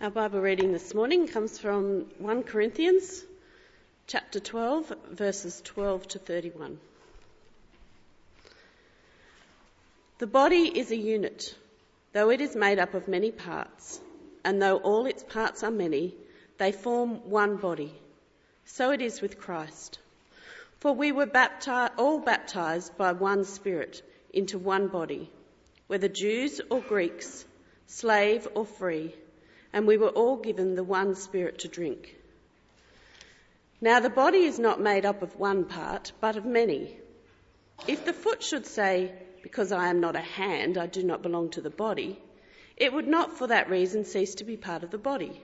Our Bible reading this morning comes from 1 Corinthians chapter 12, verses 12 to 31. The body is a unit, though it is made up of many parts, and though all its parts are many, they form one body. So it is with Christ. For we were all baptised by one Spirit into one body, whether Jews or Greeks, slave or free, and we were all given the one Spirit to drink. Now the body is not made up of one part, but of many. If the foot should say, because I am not a hand, I do not belong to the body, it would not for that reason cease to be part of the body.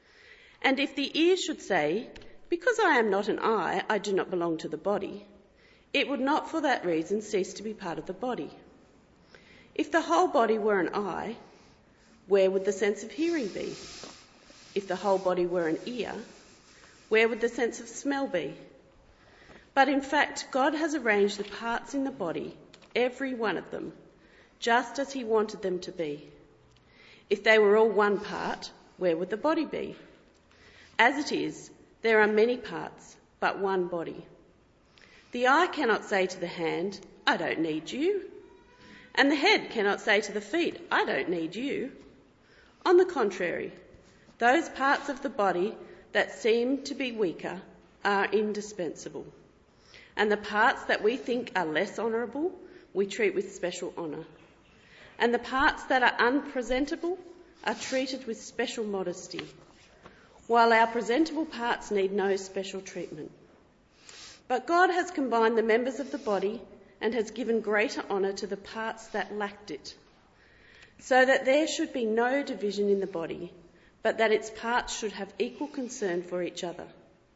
And if the ear should say, because I am not an eye, I do not belong to the body, it would not for that reason cease to be part of the body. If the whole body were an eye, where would the sense of hearing be? If the whole body were an ear, where would the sense of smell be? But in fact, God has arranged the parts in the body, every one of them, just as he wanted them to be. If they were all one part, where would the body be? As it is, there are many parts, but one body. The eye cannot say to the hand, I don't need you. And the head cannot say to the feet, I don't need you. On the contrary, those parts of the body that seem to be weaker are indispensable. And the parts that we think are less honourable, we treat with special honour. And the parts that are unpresentable are treated with special modesty, while our presentable parts need no special treatment. But God has combined the members of the body and has given greater honour to the parts that lacked it, so that there should be no division in the body, but that its parts should have equal concern for each other.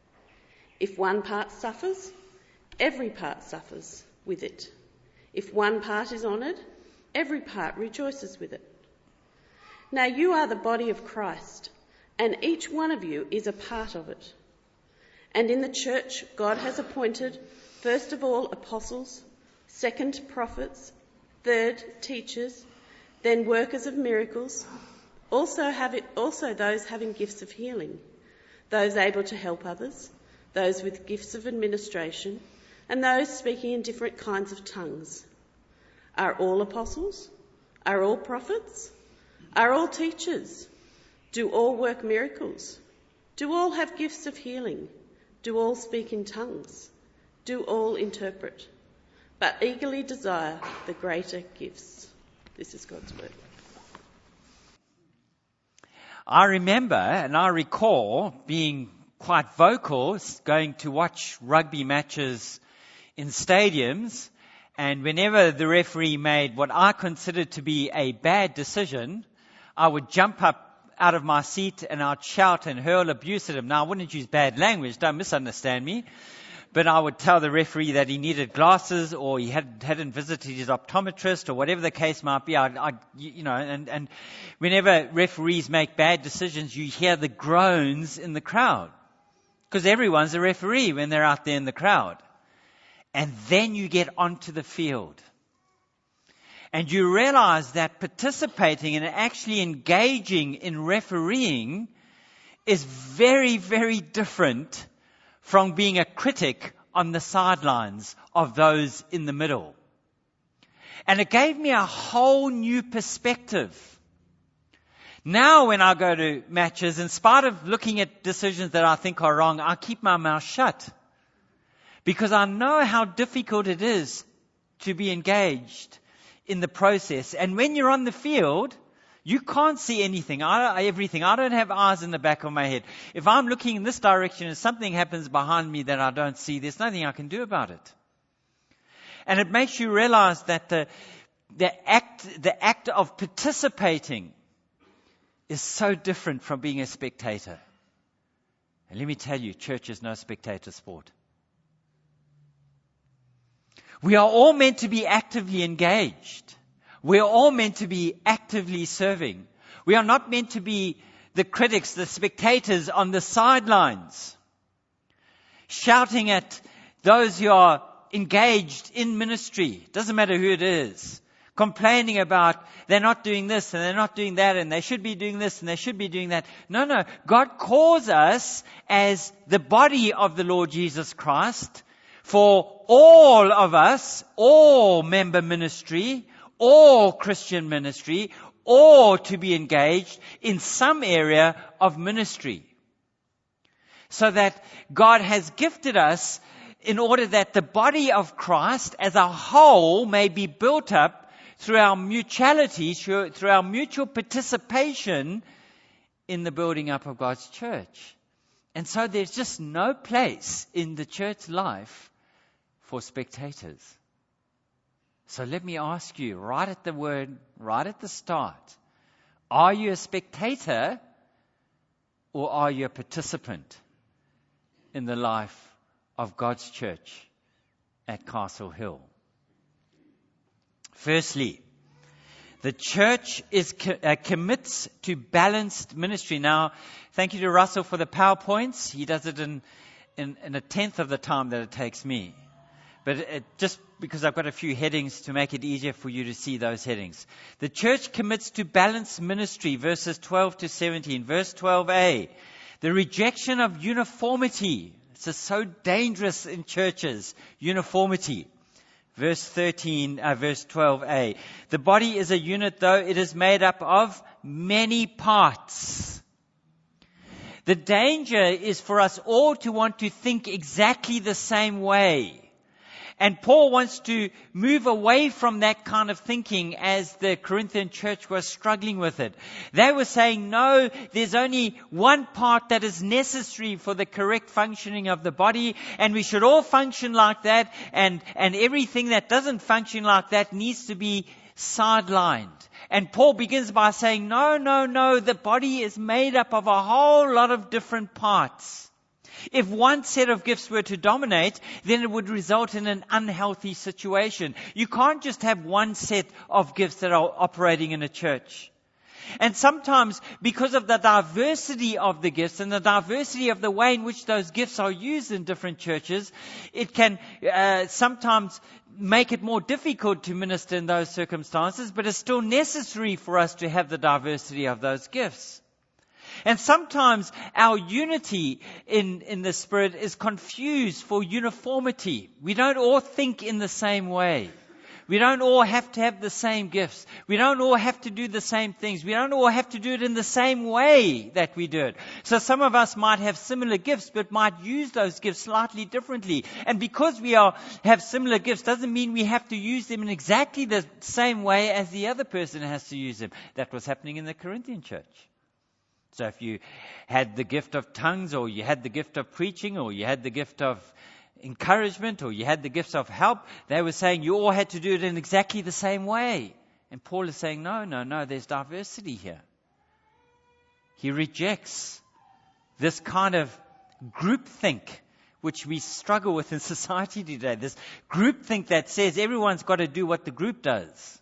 If one part suffers, every part suffers with it. If one part is honoured, every part rejoices with it. Now you are the body of Christ, and each one of you is a part of it. And in the church, God has appointed, first of all, apostles, second, prophets, third, teachers, then workers of miracles, also those having gifts of healing, those able to help others, those with gifts of administration, and those speaking in different kinds of tongues. Are all apostles? Are all prophets? Are all teachers? Do all work miracles? Do all have gifts of healing? Do all speak in tongues? Do all interpret? But eagerly desire the greater gifts. This is God's word. I remember and I recall being quite vocal, going to watch rugby matches in stadiums, and whenever the referee made what I considered to be a bad decision, I would jump up out of my seat and I'd shout and hurl abuse at him. Now, I wouldn't use bad language, don't misunderstand me. But I would tell the referee that he needed glasses, or he hadn't visited his optometrist, or whatever the case might be. And whenever referees make bad decisions, you hear the groans in the crowd, because everyone's a referee when they're out there in the crowd. And then you get onto the field, and you realize that participating and actually engaging in refereeing is very, very different from being a critic on the sidelines of those in the middle. And it gave me a whole new perspective. Now when I go to matches, in spite of looking at decisions that I think are wrong, I keep my mouth shut, because I know how difficult it is to be engaged in the process. And when you're on the field, you can't see everything. I don't have eyes in the back of my head. If I'm looking in this direction and something happens behind me that I don't see, there's nothing I can do about it. And it makes you realize that the act of participating is so different from being a spectator. And let me tell you, church is no spectator sport. We are all meant to be actively engaged. We are all meant to be actively serving. We are not meant to be the critics, the spectators on the sidelines, shouting at those who are engaged in ministry. Doesn't matter who it is. complaining about they're not doing this and they're not doing that and they should be doing this and they should be doing that. No. God calls us as the body of the Lord Jesus Christ for all of us, all member ministry, all Christian ministry, or to be engaged in some area of ministry. So that God has gifted us in order that the body of Christ as a whole may be built up through our mutuality, through our mutual participation in the building up of God's church. And so there's just no place in the church life for spectators. So let me ask you, right at the start, are you a spectator or are you a participant in the life of God's church at Castle Hill? Firstly, the church commits to balanced ministry. Now, thank you to Russell for the PowerPoints. He does it in a tenth of the time that it takes me. But just because I've got a few headings to make it easier for you to see those headings. The church commits to balanced ministry, verses 12 to 17. Verse 12a, the rejection of uniformity. It's just so dangerous in churches, uniformity. Verse 12a, the body is a unit, though it is made up of many parts. The danger is for us all to want to think exactly the same way. And Paul wants to move away from that kind of thinking as the Corinthian church was struggling with it. They were saying, no, there's only one part that is necessary for the correct functioning of the body, and we should all function like that, and everything that doesn't function like that needs to be sidelined. And Paul begins by saying, no, the body is made up of a whole lot of different parts. If one set of gifts were to dominate, then it would result in an unhealthy situation. You can't just have one set of gifts that are operating in a church. And sometimes, because of the diversity of the gifts and the diversity of the way in which those gifts are used in different churches, it can sometimes make it more difficult to minister in those circumstances, but it's still necessary for us to have the diversity of those gifts. And sometimes our unity in the Spirit is confused for uniformity. We don't all think in the same way. We don't all have to have the same gifts. We don't all have to do the same things. We don't all have to do it in the same way that we do it. So some of us might have similar gifts, but might use those gifts slightly differently. And because we have similar gifts doesn't mean we have to use them in exactly the same way as the other person has to use them. That was happening in the Corinthian church. So if you had the gift of tongues, or you had the gift of preaching, or you had the gift of encouragement, or you had the gifts of help, they were saying you all had to do it in exactly the same way. And Paul is saying, no, there's diversity here. He rejects this kind of groupthink which we struggle with in society today. This groupthink that says everyone's got to do what the group does.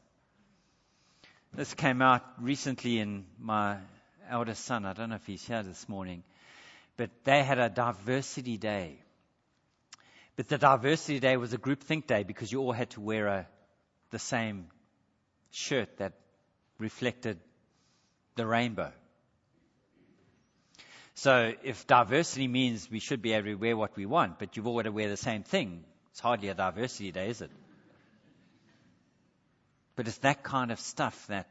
This came out recently in my eldest son. I don't know if he's here this morning, but they had a diversity day. But the diversity day was a groupthink day because you all had to wear the same shirt that reflected the rainbow. So if diversity means we should be able to wear what we want, but you've all got to wear the same thing, it's hardly a diversity day, is it? But it's that kind of stuff that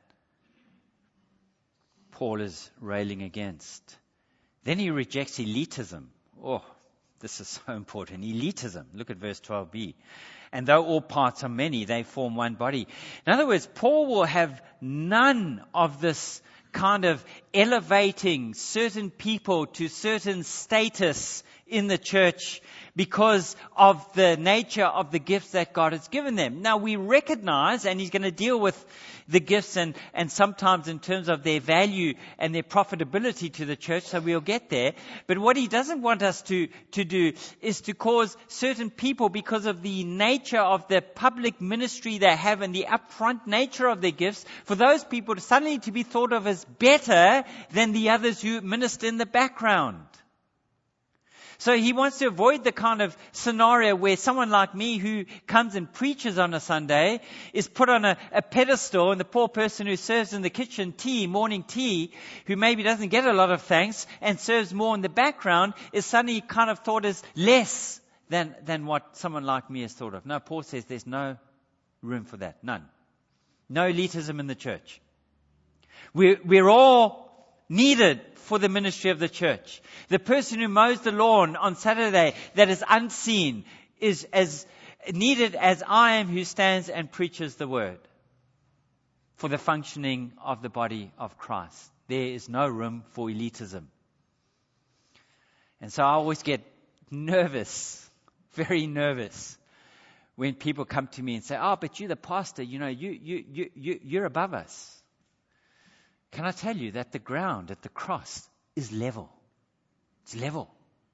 Paul is railing against. Then he rejects elitism. Oh, this is so important. Elitism. Look at verse 12b. And though all parts are many, they form one body. In other words, Paul will have none of this kind of elevating certain people to certain status in the church because of the nature of the gifts that God has given them. Now we recognize, and he's going to deal with the gifts and sometimes in terms of their value and their profitability to the church, so we'll get there. But what he doesn't want us to do is to cause certain people, because of the nature of the public ministry they have and the upfront nature of their gifts, for those people to suddenly to be thought of as better than the others who minister in the background. So he wants to avoid the kind of scenario where someone like me who comes and preaches on a Sunday is put on a pedestal, and the poor person who serves in the kitchen morning tea, who maybe doesn't get a lot of thanks and serves more in the background, is suddenly kind of thought as less than what someone like me is thought of. No, Paul says there's no room for that. None. No elitism in the church. We're all needed for the ministry of the church. The person who mows the lawn on Saturday that is unseen is as needed as I am who stands and preaches the word for the functioning of the body of Christ. There is no room for elitism. And so I always get nervous, very nervous, when people come to me and say, "Oh, but you're the pastor, you're above us." Can I tell you that the ground at the cross is level? It's level.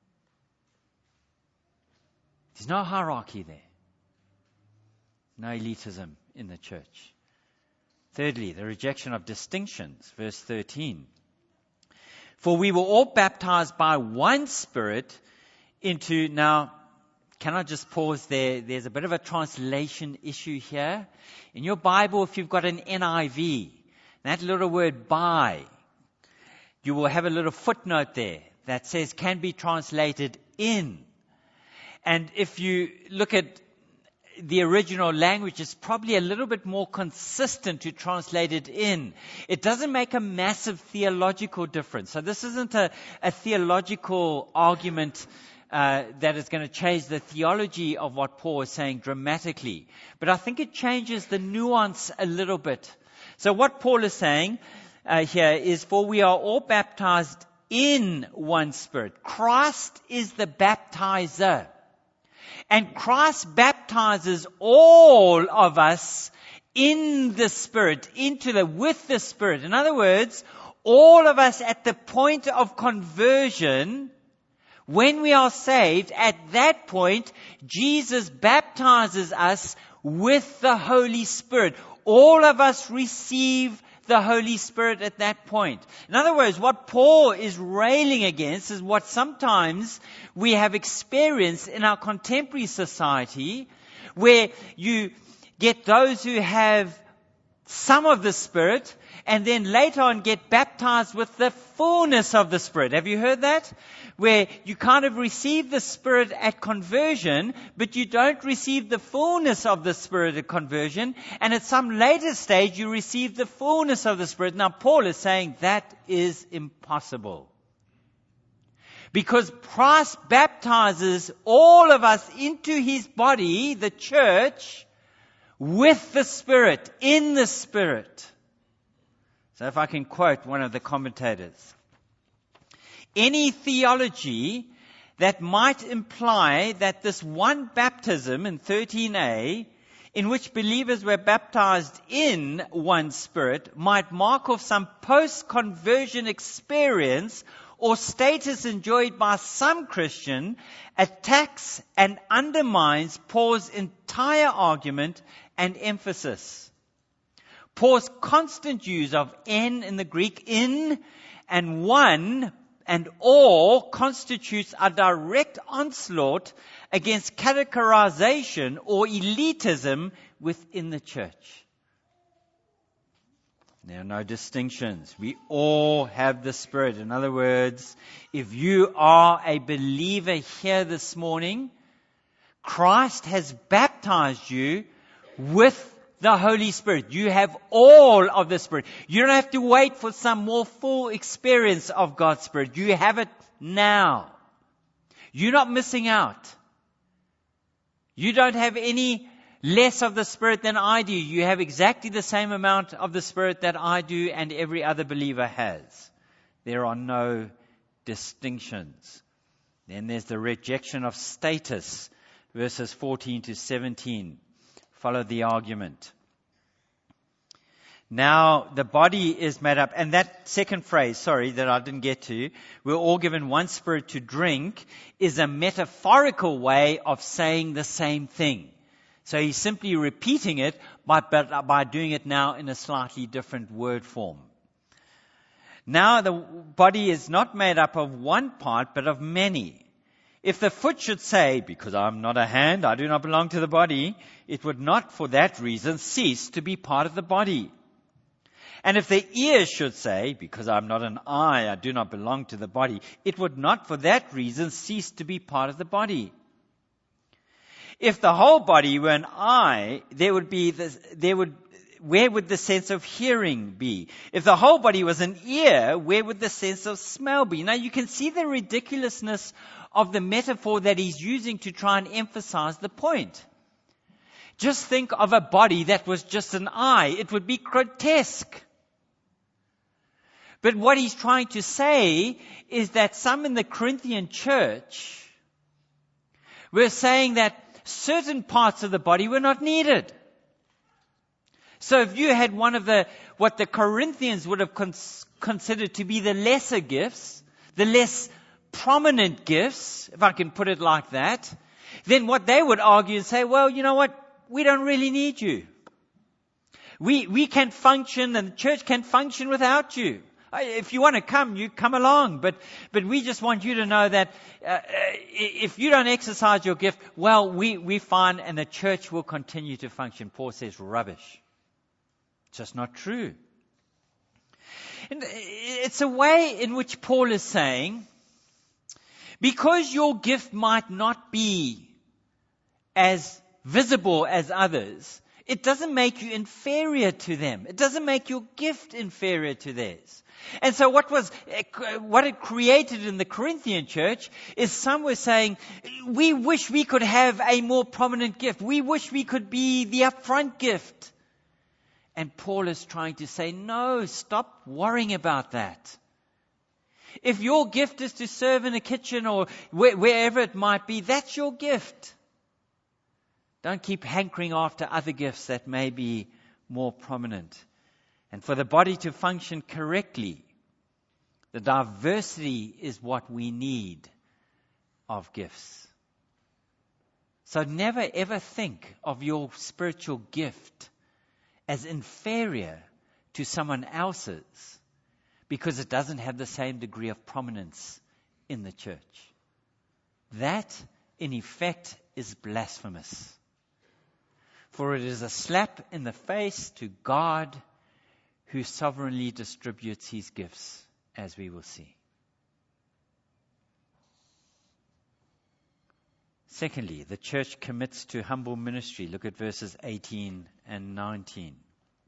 There's no hierarchy there. No elitism in the church. Thirdly, the rejection of distinctions. Verse 13. For we were all baptized by one Spirit into... Now, can I just pause there? There's a bit of a translation issue here. In your Bible, if you've got an NIV, that little word by, you will have a little footnote there that says can be translated in. And if you look at the original language, it's probably a little bit more consistent to translate it in. It doesn't make a massive theological difference. So this isn't a theological argument that is going to change the theology of what Paul is saying dramatically. But I think it changes the nuance a little bit. So what Paul is saying here is, for we are all baptized in one Spirit. Christ is the baptizer. And Christ baptizes all of us in the Spirit, with the Spirit. In other words, all of us at the point of conversion, when we are saved, at that point, Jesus baptizes us with the Holy Spirit. All of us receive the Holy Spirit at that point. In other words, what Paul is railing against is what sometimes we have experienced in our contemporary society, where you get those who have some of the Spirit and then later on get baptized with the fullness of the Spirit. Have you heard that? Where you kind of receive the Spirit at conversion, but you don't receive the fullness of the Spirit at conversion, and at some later stage you receive the fullness of the Spirit. Now Paul is saying that is impossible. Because Christ baptizes all of us into his body, the church, with the Spirit, in the Spirit. So if I can quote one of the commentators. Any theology that might imply that this one baptism in 13a, in which believers were baptized in one Spirit, might mark off some post-conversion experience or status enjoyed by some Christian, attacks and undermines Paul's entire argument and emphasis. Paul's constant use of en in the Greek, in, and one, and all constitutes a direct onslaught against categorization or elitism within the church. There are no distinctions. We all have the Spirit. In other words, if you are a believer here this morning, Christ has baptized you with the Holy Spirit. You have all of the Spirit. You don't have to wait for some more full experience of God's Spirit. You have it now. You're not missing out. You don't have any less of the Spirit than I do. You have exactly the same amount of the Spirit that I do and every other believer has. There are no distinctions. Then there's the rejection of status, verses 14 to 17. Follow the argument. Now the body is made up, and that second phrase, that I didn't get to, we're all given one Spirit to drink, is a metaphorical way of saying the same thing. So he's simply repeating it, but by doing it now in a slightly different word form. Now the body is not made up of one part, but of many. If the foot should say, because I'm not a hand, I do not belong to the body, it would not for that reason cease to be part of the body. And if the ear should say, because I'm not an eye, I do not belong to the body, it would not for that reason cease to be part of the body. If the whole body were an eye, where would the sense of hearing be? If the whole body was an ear, where would the sense of smell be? Now you can see the ridiculousness of the metaphor that he's using to try and emphasize the point. Just think of a body that was just an eye. It would be grotesque. But what he's trying to say is that some in the Corinthian church were saying that certain parts of the body were not needed. So if you had one of what the Corinthians would have considered to be the lesser gifts, the less prominent gifts, if I can put it like that, then what they would argue and say, well, you know what? We don't really need you. We can function, and the church can function without you. If you want to come, you come along. But we just want you to know that if you don't exercise your gift, well, we're fine, and the church will continue to function. Paul says, rubbish. It's just not true. And it's a way in which Paul is saying, because your gift might not be as visible as others, it doesn't make you inferior to them. It doesn't make your gift inferior to theirs. And so what it created in the Corinthian church is some were saying, we wish we could have a more prominent gift. We wish we could be the upfront gift. And Paul is trying to say, no, stop worrying about that. If your gift is to serve in a kitchen or wherever it might be, that's your gift. Don't keep hankering after other gifts that may be more prominent. And for the body to function correctly, the diversity is what we need of gifts. So never ever think of your spiritual gift as inferior to someone else's because it doesn't have the same degree of prominence in the church. That, in effect, is blasphemous. For it is a slap in the face to God who sovereignly distributes his gifts, as we will see. Secondly, the church commits to humble ministry. Look at verses 18 and 19.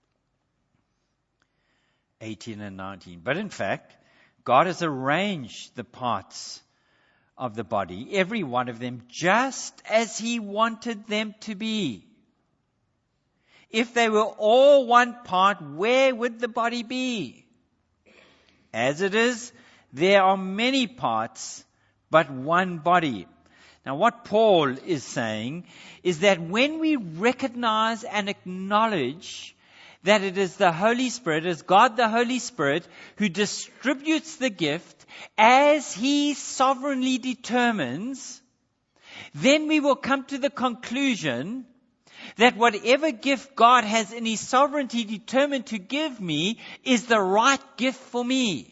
18 and 19. But in fact, God has arranged the parts of the body, every one of them, just as he wanted them to be. If they were all one part, where would the body be? As it is, there are many parts, but one body. Now, what Paul is saying is that when we recognize and acknowledge that it is the Holy Spirit, it is God the Holy Spirit, who distributes the gift as he sovereignly determines, then we will come to the conclusion that whatever gift God has in his sovereignty determined to give me is the right gift for me.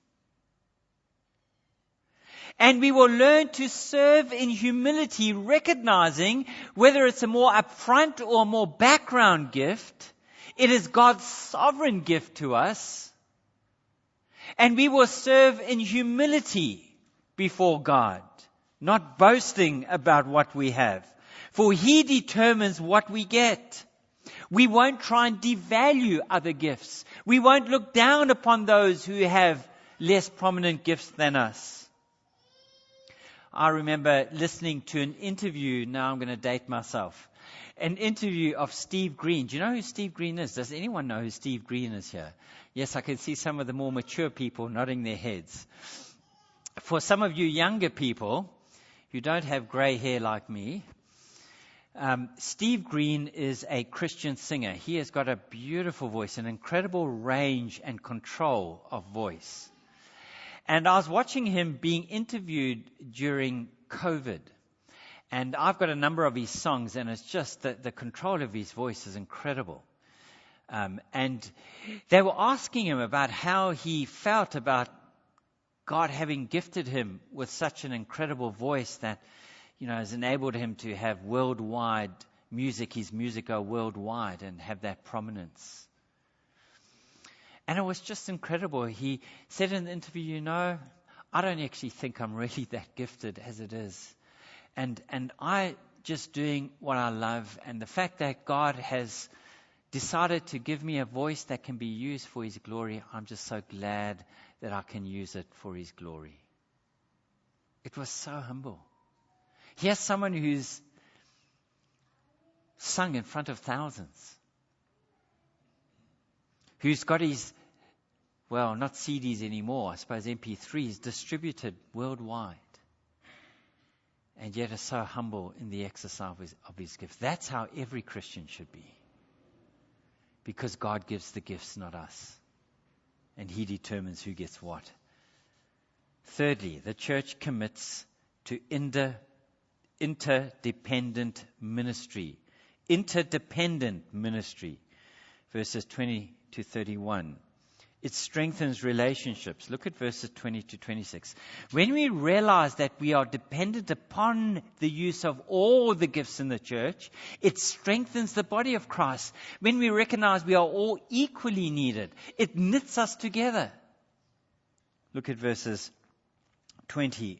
And we will learn to serve in humility, recognizing whether it's a more upfront or a more background gift, it is God's sovereign gift to us. And we will serve in humility before God, not boasting about what we have. For he determines what we get. We won't try and devalue other gifts. We won't look down upon those who have less prominent gifts than us. I remember listening to an interview, now I'm going to date myself, an interview of Steve Green. Do you know who Steve Green is? Does anyone know who Steve Green is here? Yes, I can see some of the more mature people nodding their heads. For some of you younger people who don't have grey hair like me, Steve Green is a Christian singer. He has got a beautiful voice, an incredible range and control of voice. And I was watching him being interviewed during COVID. And I've got a number of his songs, and it's just that the control of his voice is incredible. And they were asking him about how he felt about God having gifted him with such an incredible voice that, has enabled him to have worldwide music, his music go worldwide and have that prominence. And it was just incredible. He said in the interview, I don't actually think I'm really that gifted as it is. And I just doing what I love, and the fact that God has decided to give me a voice that can be used for his glory, I'm just so glad that I can use it for his glory. It was so humble. Here's someone who's sung in front of thousands, who's got his, not CDs anymore, I suppose MP3s distributed worldwide, and yet is so humble in the exercise of his gifts. That's how every Christian should be, because God gives the gifts, not us, and he determines who gets what. Thirdly, the church commits to interdependent ministry. Interdependent ministry. Verses 20 to 31. It strengthens relationships. Look at verses 20 to 26. When we realize that we are dependent upon the use of all the gifts in the church, it strengthens the body of Christ. When we recognize we are all equally needed, it knits us together. Look at verses 20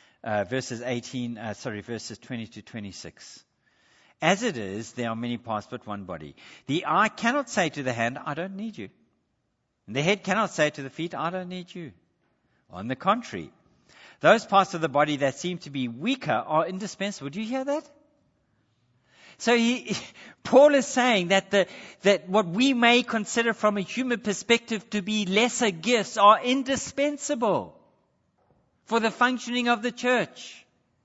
to 26. As it is, there are many parts but one body. The eye cannot say to the hand, I don't need you. And the head cannot say to the feet, I don't need you. On the contrary, those parts of the body that seem to be weaker are indispensable. Do you hear that? So Paul is saying that what we may consider from a human perspective to be lesser gifts are indispensable for the functioning of the church.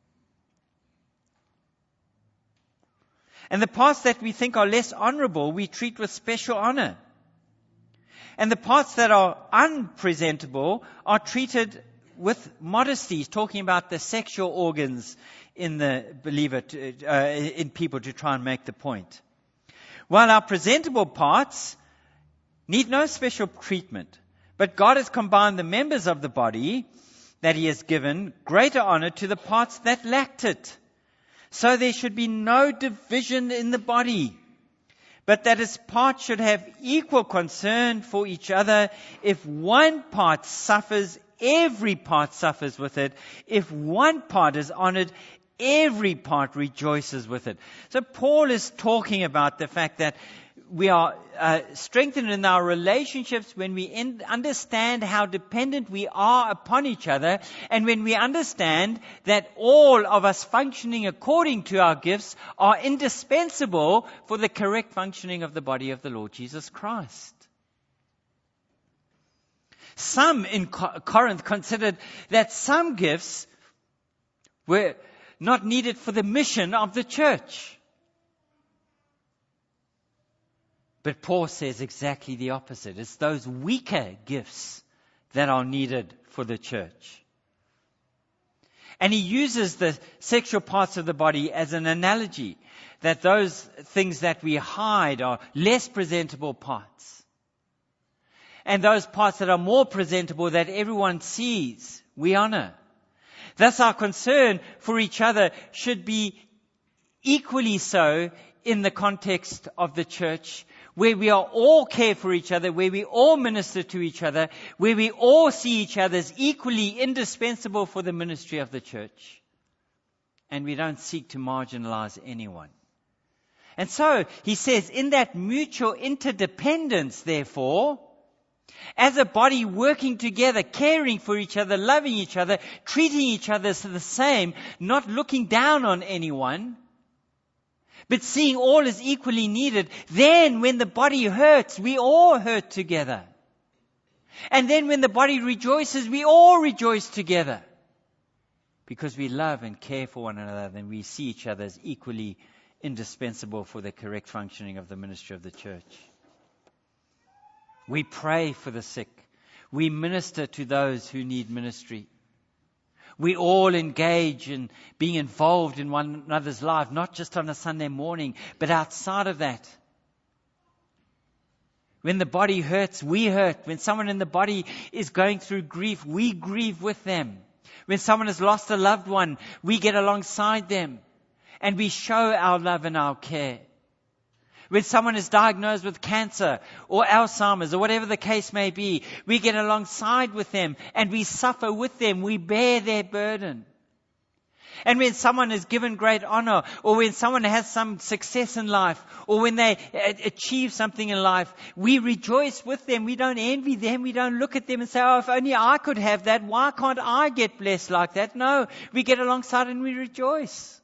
And the parts that we think are less honorable, we treat with special honor. And the parts that are unpresentable are treated with modesty. He's talking about the sexual organs in the believer, in people, to try and make the point. While our presentable parts need no special treatment, but God has combined the members of the body that he has given greater honor to the parts that lacked it. So there should be no division in the body, but that its parts should have equal concern for each other. If one part suffers, every part suffers with it. If one part is honored, every part rejoices with it. So Paul is talking about the fact that we are strengthened in our relationships when we understand how dependent we are upon each other, and when we understand that all of us functioning according to our gifts are indispensable for the correct functioning of the body of the Lord Jesus Christ. Some in Corinth considered that some gifts were not needed for the mission of the church. But Paul says exactly the opposite. It's those weaker gifts that are needed for the church. And he uses the sexual parts of the body as an analogy, that those things that we hide are less presentable parts. And those parts that are more presentable, that everyone sees, we honor. Thus our concern for each other should be equally so in the context of the church, where we are all care for each other, where we all minister to each other, where we all see each other as equally indispensable for the ministry of the church. And we don't seek to marginalize anyone. And so, he says, in that mutual interdependence, therefore, as a body working together, caring for each other, loving each other, treating each other as the same, not looking down on anyone, but seeing all as equally needed, then when the body hurts, we all hurt together. And then when the body rejoices, we all rejoice together. Because we love and care for one another, then we see each other as equally indispensable for the correct functioning of the ministry of the church. We pray for the sick. We minister to those who need ministry. We all engage in being involved in one another's life, not just on a Sunday morning, but outside of that. When the body hurts, we hurt. When someone in the body is going through grief, we grieve with them. When someone has lost a loved one, we get alongside them and we show our love and our care. When someone is diagnosed with cancer or Alzheimer's or whatever the case may be, we get alongside with them and we suffer with them. We bear their burden. And when someone is given great honor, or when someone has some success in life, or when they achieve something in life, we rejoice with them. We don't envy them. We don't look at them and say, oh, if only I could have that. Why can't I get blessed like that? No, we get alongside and we rejoice.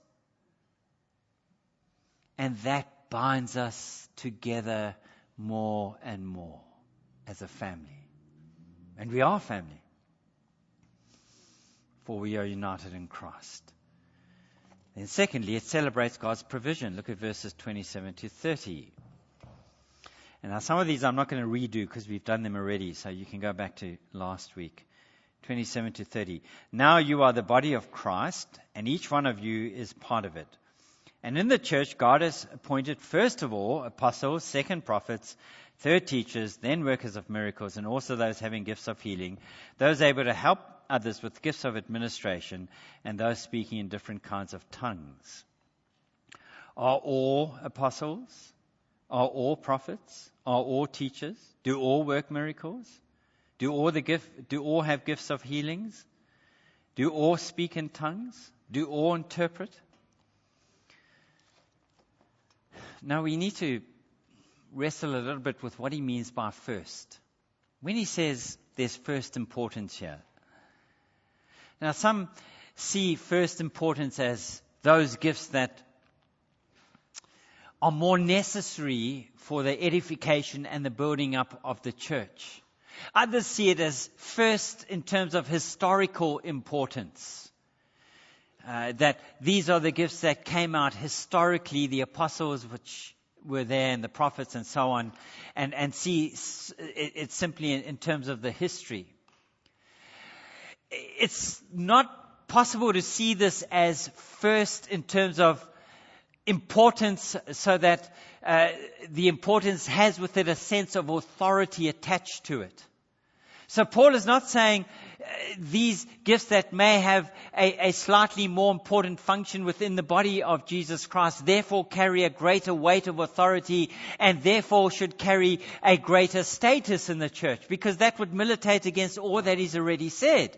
And that binds us together more and more as a family. And we are family, for we are united in Christ. Then secondly, it celebrates God's provision. Look at verses 27 to 30. And now some of these I'm not going to redo because we've done them already, so you can go back to last week. 27 to 30. Now you are the body of Christ, and each one of you is part of it. And in the church, God has appointed first of all apostles, second prophets, third teachers, then workers of miracles, and also those having gifts of healing, those able to help others with gifts of administration, and those speaking in different kinds of tongues. Are all apostles? Are all prophets? Are all teachers? Do all work miracles? Do all have gifts of healings? Do all speak in tongues? Do all interpret? Now we need to wrestle a little bit with what he means by first. When he says there's first importance here. Now some see first importance as those gifts that are more necessary for the edification and the building up of the church. Others see it as first in terms of historical importance. That these are the gifts that came out historically, the apostles which were there and the prophets and so on, and see it simply in terms of the history. It's not possible to see this as first in terms of importance, so that the importance has with it a sense of authority attached to it. So Paul is not saying these gifts that may have a slightly more important function within the body of Jesus Christ therefore carry a greater weight of authority and therefore should carry a greater status in the church, because that would militate against all that he's already said.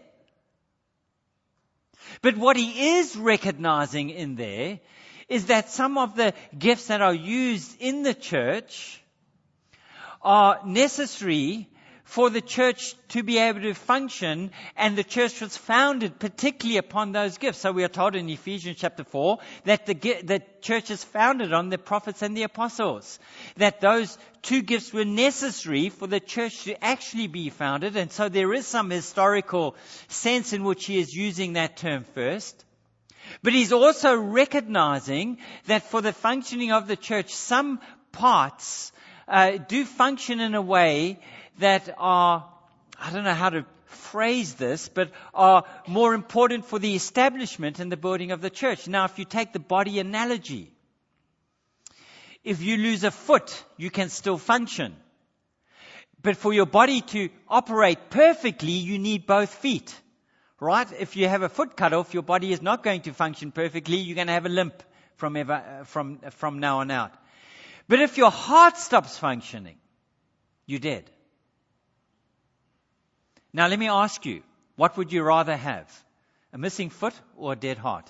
But what he is recognizing in there is that some of the gifts that are used in the church are necessary for the church to be able to function, and the church was founded particularly upon those gifts. So we are told in Ephesians chapter 4 that the church is founded on the prophets and the apostles, that those two gifts were necessary for the church to actually be founded. And so there is some historical sense in which he is using that term first. But he's also recognizing that for the functioning of the church, some parts do function in a way that are, I don't know how to phrase this, but are more important for the establishment and the building of the church. Now, if you take the body analogy, if you lose a foot, you can still function. But for your body to operate perfectly, you need both feet. Right? If you have a foot cut off, your body is not going to function perfectly. You're going to have a limp from now on out. But if your heart stops functioning, you're dead. Now let me ask you, what would you rather have? A missing foot or a dead heart?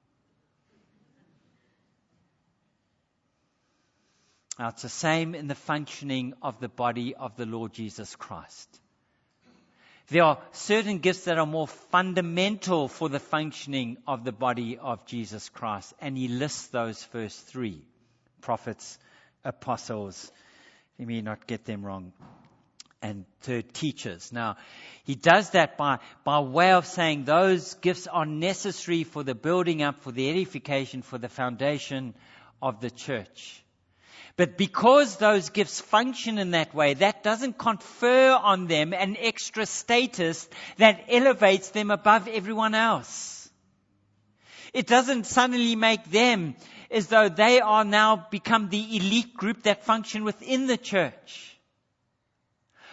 Now it's the same in the functioning of the body of the Lord Jesus Christ. There are certain gifts that are more fundamental for the functioning of the body of Jesus Christ. And he lists those first three: prophets, apostles, let me not get them wrong, and third, teachers. Now, he does that by way of saying those gifts are necessary for the building up, for the edification, for the foundation of the church. But because those gifts function in that way, that doesn't confer on them an extra status that elevates them above everyone else. It doesn't suddenly make them as though they are now become the elite group that function within the church.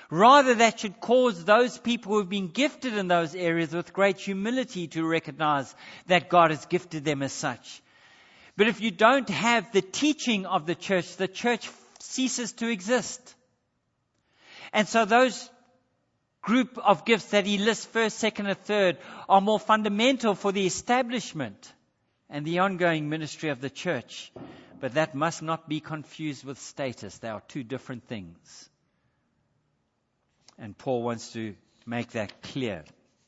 Rather, that should cause those people who have been gifted in those areas with great humility to recognize that God has gifted them as such. But if you don't have the teaching of the church ceases to exist. And so those group of gifts that he lists, first, second, and third, are more fundamental for the establishment and the ongoing ministry of the church. But that must not be confused with status. They are two different things. And Paul wants to make that clear.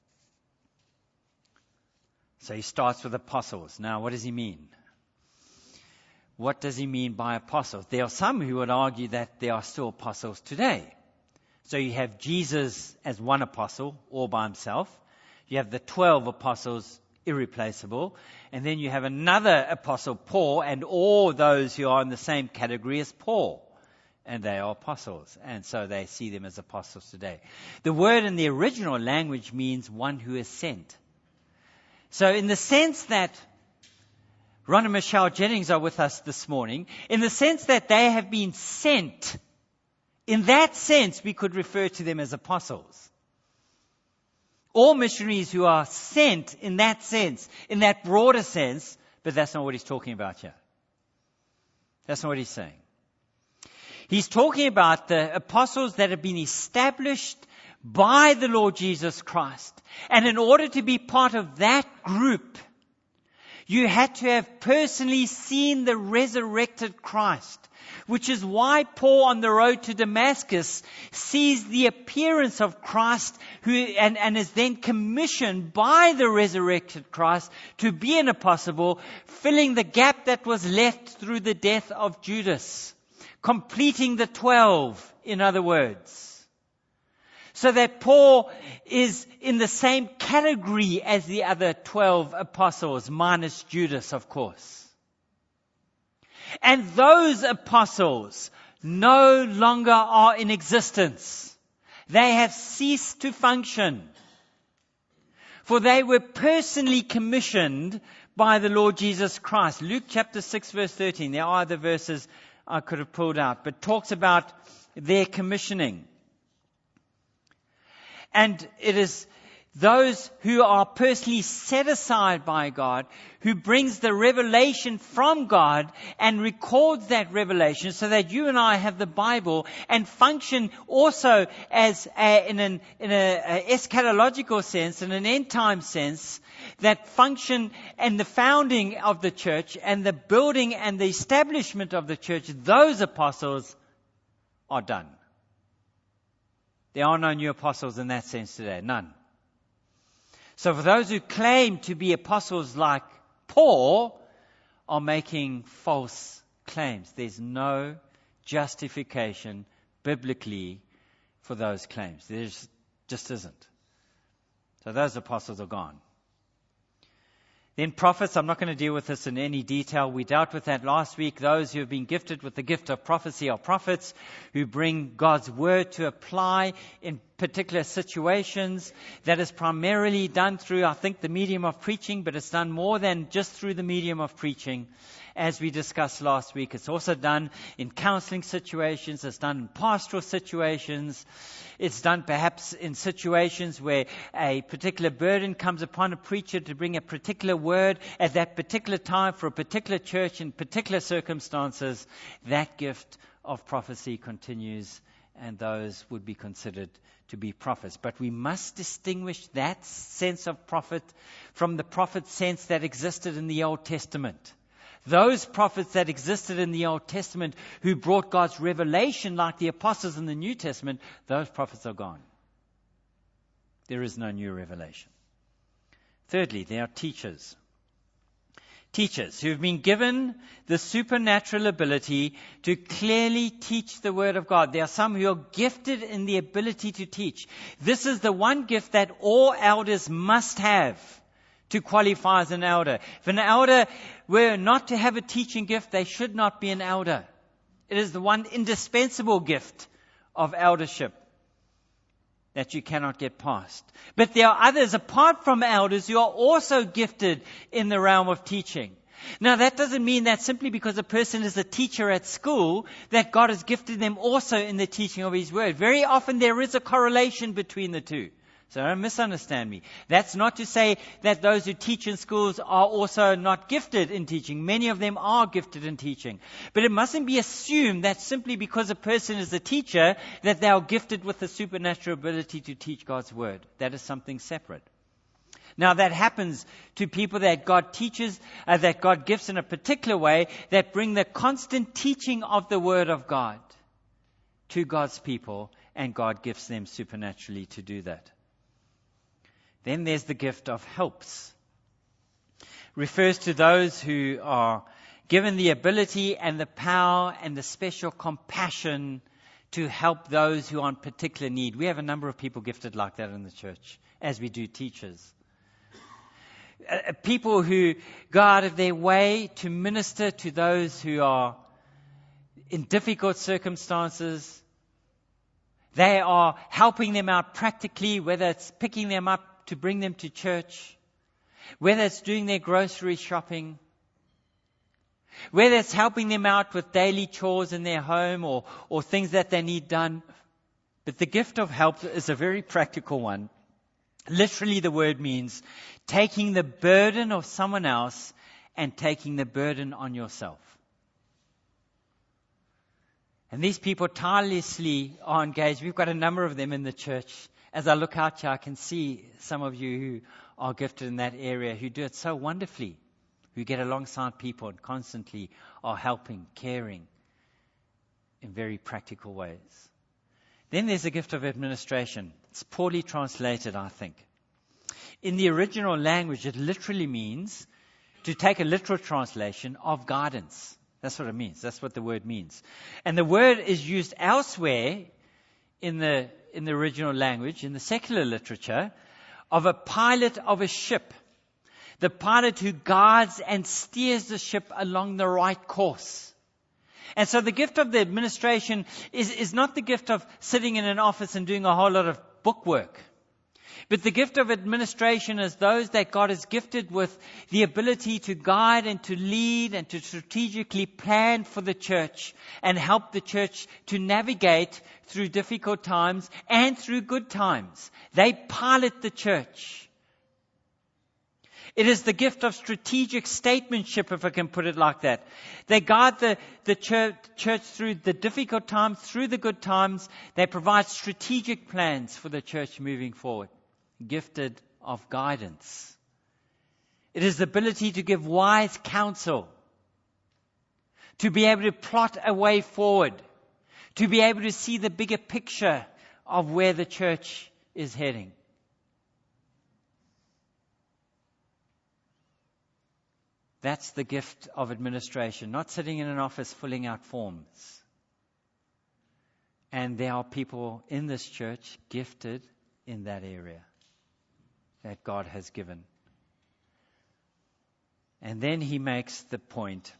So he starts with apostles. Now, what does he mean? What does he mean by apostles? There are some who would argue that there are still apostles today. So you have Jesus as one apostle, all by himself. You have the 12 apostles, irreplaceable. And then you have another apostle, Paul, and all those who are in the same category as Paul. And they are apostles. And so they see them as apostles today. The word in the original language means one who is sent. So in the sense that Ron and Michelle Jennings are with us this morning, in the sense that they have been sent, in that sense we could refer to them as apostles. All missionaries who are sent in that sense, in that broader sense, but that's not what he's talking about here. That's not what he's saying. He's talking about the apostles that have been established by the Lord Jesus Christ. And in order to be part of that group, you had to have personally seen the resurrected Christ, which is why Paul on the road to Damascus sees the appearance of Christ and is then commissioned by the resurrected Christ to be an apostle, filling the gap that was left through the death of Judas, completing the 12, in other words. So that Paul is in the same category as the other 12 apostles, minus Judas, of course. And those apostles no longer are in existence. They have ceased to function. For they were personally commissioned by the Lord Jesus Christ. Luke chapter 6 verse 13. There are other verses I could have pulled out, but talks about their commissioning. And it is those who are personally set aside by God, who brings the revelation from God and records that revelation so that you and I have the Bible and function also as in an eschatological sense, in an end time sense, that function and the founding of the church and the building and the establishment of the church. Those apostles are done. There are no new apostles in that sense today. None. So for those who claim to be apostles like Paul are making false claims. There's no justification biblically for those claims. There just isn't. So those apostles are gone. Then prophets, I'm not going to deal with this in any detail. We dealt with that last week. Those who have been gifted with the gift of prophecy are prophets who bring God's word to apply in particular situations. That is primarily done through, I think, the medium of preaching, but it's done more than just through the medium of preaching. As we discussed last week, it's also done in counseling situations. It's done in pastoral situations. It's done perhaps in situations where a particular burden comes upon a preacher to bring a particular word at that particular time for a particular church in particular circumstances. That gift of prophecy continues, and those would be considered to be prophets. But we must distinguish that sense of prophet from the prophet sense that existed in the Old Testament. Those prophets that existed in the Old Testament who brought God's revelation like the apostles in the New Testament, those prophets are gone. There is no new revelation. Thirdly, there are teachers. Teachers who have been given the supernatural ability to clearly teach the Word of God. There are some who are gifted in the ability to teach. This is the one gift that all elders must have to qualify as an elder. If an elder were not to have a teaching gift, they should not be an elder. It is the one indispensable gift of eldership that you cannot get past. But there are others apart from elders who are also gifted in the realm of teaching. Now, that doesn't mean that simply because a person is a teacher at school, that God has gifted them also in the teaching of His Word. Very often there is a correlation between the two. So don't misunderstand me. That's not to say that those who teach in schools are also not gifted in teaching. Many of them are gifted in teaching. But it mustn't be assumed that simply because a person is a teacher, that they are gifted with the supernatural ability to teach God's Word. That is something separate. Now that happens to people that God teaches, that God gifts in a particular way, that bring the constant teaching of the Word of God to God's people, and God gifts them supernaturally to do that. Then there's the gift of helps. Refers to those who are given the ability and the power and the special compassion to help those who are in particular need. We have a number of people gifted like that in the church, as we do teachers. People who go out of their way to minister to those who are in difficult circumstances. They are helping them out practically, whether it's picking them up to bring them to church, whether it's doing their grocery shopping, whether it's helping them out with daily chores in their home or things that they need done. But the gift of help is a very practical one. Literally, the word means taking the burden of someone else and taking the burden on yourself. And these people tirelessly are engaged. We've got a number of them in the church. As I look out here, I can see some of you who are gifted in that area, who do it so wonderfully, who get alongside people and constantly are helping, caring in very practical ways. Then there's the gift of administration. It's poorly translated, I think. In the original language, it literally means, to take a literal translation, of guidance. That's what it means. That's what the word means. And the word is used elsewhere in the original language, in the secular literature, of a pilot of a ship. The pilot who guides and steers the ship along the right course. And so the gift of the administration is not the gift of sitting in an office and doing a whole lot of bookwork. But the gift of administration is those that God has gifted with the ability to guide and to lead and to strategically plan for the church and help the church to navigate through difficult times and through good times. They pilot the church. It is the gift of strategic statesmanship, if I can put it like that. They guide the church through the difficult times, through the good times. They provide strategic plans for the church moving forward. Gifted of guidance. It is the ability to give wise counsel, to be able to plot a way forward, to be able to see the bigger picture of where the church is heading. That's the gift of administration, not sitting in an office filling out forms. And there are people in this church gifted in that area that God has given. And then he makes the point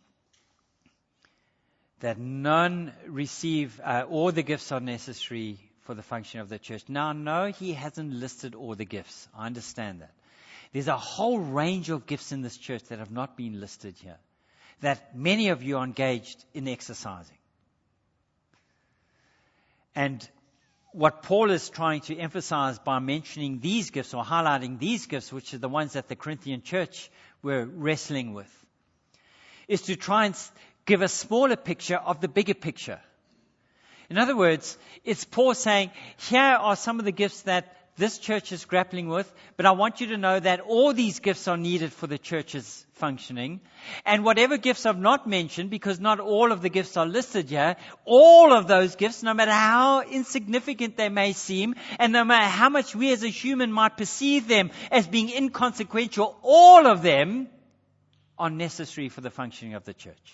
that none receive, all the gifts are necessary for the function of the church. Now, no, he hasn't listed all the gifts. I understand that. There's a whole range of gifts in this church that have not been listed here, that many of you are engaged in exercising. And what Paul is trying to emphasize by mentioning these gifts or highlighting these gifts, which are the ones that the Corinthian church were wrestling with, is to try and give a smaller picture of the bigger picture. In other words, it's Paul saying, here are some of the gifts that this church is grappling with, but I want you to know that all these gifts are needed for the church's functioning. And whatever gifts I've not mentioned, because not all of the gifts are listed here, all of those gifts, no matter how insignificant they may seem, and no matter how much we as a human might perceive them as being inconsequential, all of them are necessary for the functioning of the church.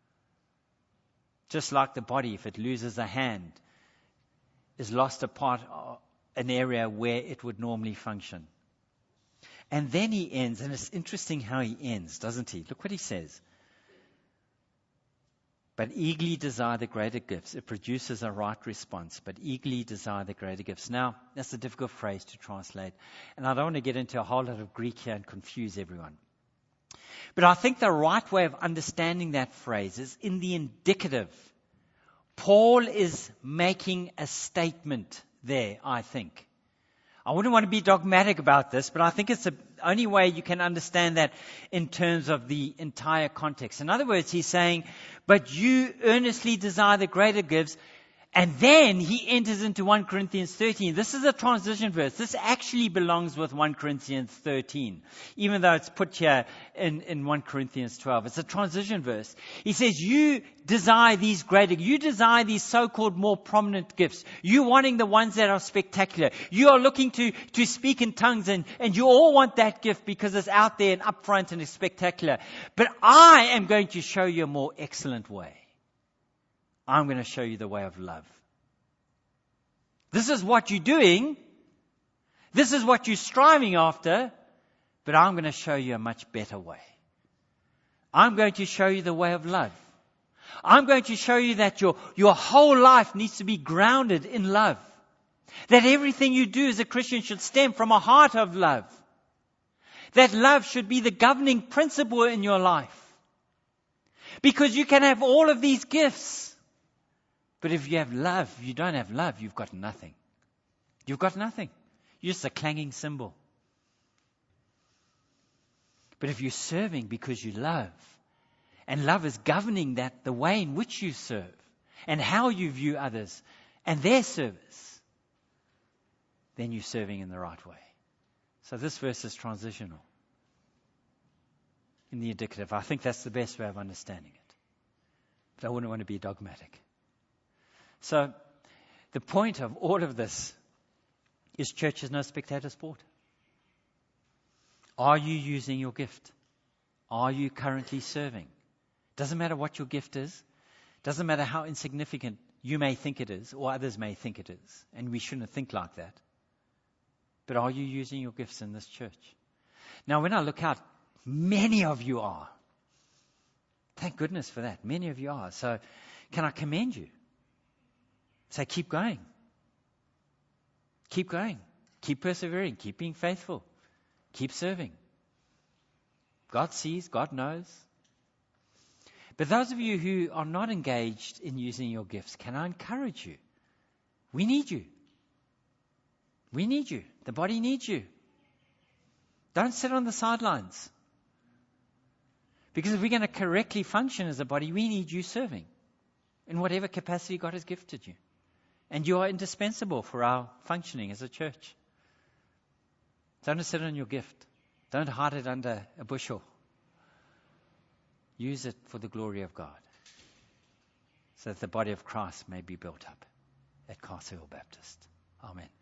Just like the body, if it loses a hand, is lost a part of an area where it would normally function. And then he ends, and it's interesting how he ends, doesn't he? Look what he says. But eagerly desire the greater gifts. It produces a right response, but eagerly desire the greater gifts. Now, that's a difficult phrase to translate, and I don't want to get into a whole lot of Greek here and confuse everyone. But I think the right way of understanding that phrase is in the indicative. Paul is making a statement there, I think. I wouldn't want to be dogmatic about this, but I think it's the only way you can understand that in terms of the entire context. In other words, he's saying, but you earnestly desire the greater gifts. And then he enters into 1 Corinthians 13. This is a transition verse. This actually belongs with 1 Corinthians 13, even though it's put here in 1 Corinthians 12. It's a transition verse. He says, you desire these greater, you desire these so-called more prominent gifts. You wanting the ones that are spectacular. You are looking to speak in tongues, and you all want that gift because it's out there and up front and it's spectacular. But I am going to show you a more excellent way. I'm going to show you the way of love. This is what you're doing. This is what you're striving after. But I'm going to show you a much better way. I'm going to show you the way of love. I'm going to show you that your whole life needs to be grounded in love. That everything you do as a Christian should stem from a heart of love. That love should be the governing principle in your life. Because you can have all of these gifts. But if you have love, you don't have love, you've got nothing. You've got nothing. You're just a clanging cymbal. But if you're serving because you love, and love is governing that, the way in which you serve, and how you view others, and their service, then you're serving in the right way. So this verse is transitional in the indicative. I think that's the best way of understanding it. But I wouldn't want to be dogmatic. So, the point of all of this is church is no spectator sport. Are you using your gift? Are you currently serving? Doesn't matter what your gift is. Doesn't matter how insignificant you may think it is or others may think it is. And we shouldn't think like that. But are you using your gifts in this church? Now, when I look out, many of you are. Thank goodness for that. Many of you are. So, can I commend you? Say, keep going. Keep going. Keep persevering. Keep being faithful. Keep serving. God sees. God knows. But those of you who are not engaged in using your gifts, can I encourage you? We need you. We need you. The body needs you. Don't sit on the sidelines. Because if we're going to correctly function as a body, we need you serving in whatever capacity God has gifted you. And you are indispensable for our functioning as a church. Don't sit on your gift. Don't hide it under a bushel. Use it for the glory of God, so that the body of Christ may be built up at Castle Hill Baptist. Amen.